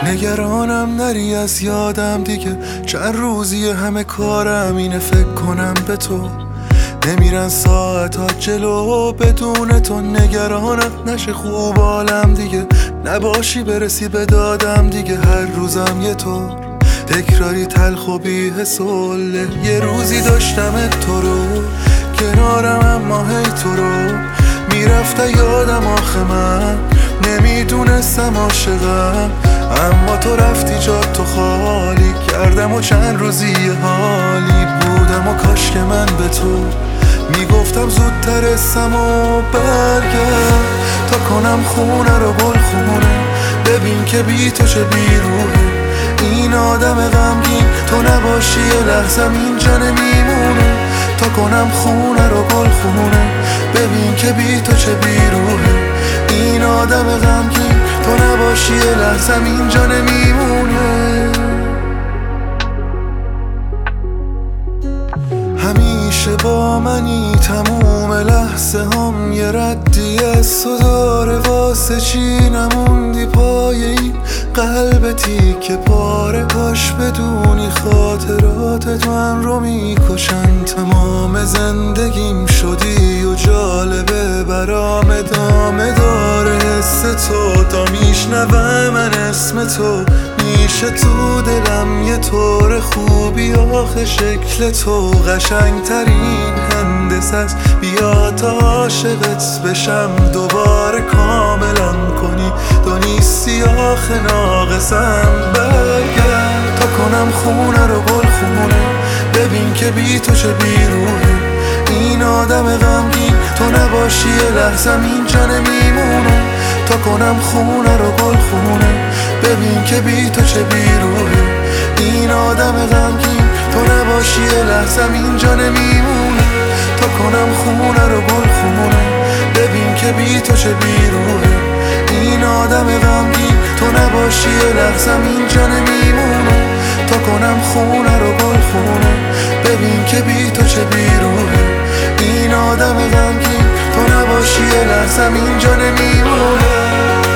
نگرانم نری از یادم دیگه، چند روزی همه کارم اینه فکر کنم به تو. نمیرن ساعتات جلو بدون تو، نگرانم نشه خوب حالم دیگه، نباشی برسی به دادم دیگه. هر روزم یه طور تکراری تلخ و بی‌حسله. یه روزی داشتم تو رو کنارم، اما هی تو رو میرفته یادم. آخه من نمیدونستم عاشقم، اما تو رفتی جات تو خالی کردم و چند روزی حالی بودم. و کاش که من به تو میگفتم زودتر رسم و برگرد تا کنم خونه رو گل خونه. ببین که بی تو چه بیروحه این آدم غمگین، تو نباشی یه لحظم اینجا نمیمونه. تا کنم خونه رو گل خونه، ببین که بی تو چه بیروحه این آدم غمگین، تو نباشی یه لحظم اینجا نمیمونه. همیشه با منی تموم لحظه هم، یه ردی از تو داره واسه چی نموندی پای این قلبتی که پاره. کاش بدونی خاطرات من رو میکشن، تمام زندگیم شدی و جالبه برام ادامه داره حس تو. تا میشنوه من اسم تو میشه تو دلم یه طور خوبی. آخه شکل تو قشنگ ترین هندسه است، بیا تا عاشقت بشم دوباره کاملم کنی. تو نیستی آخه ناقصم، برگرد تا کنم خونه رو گل خونه. ببین که بی تو چه بیروحه این آدم غمگین، تو نباشی یه لحظم اینجا نمیمونه. تا کنم خونه رو گل خونه، ببین که بی تو چه بیروحه این آدم غمگین، تو نباشی یه لحظم اینجا نمیمونه. تا کنم خونه رو گل خونه، ببین که بی تو چه بیروحه این آدم غمگین، تو نباشی یه لحظم اینجا نمیمونه. تا کنم خونه رو گل خونه، ببین که بی تو چه بیروحه این آدم غمگین، تو نباشی یه لحظم اینجا نمیمونه.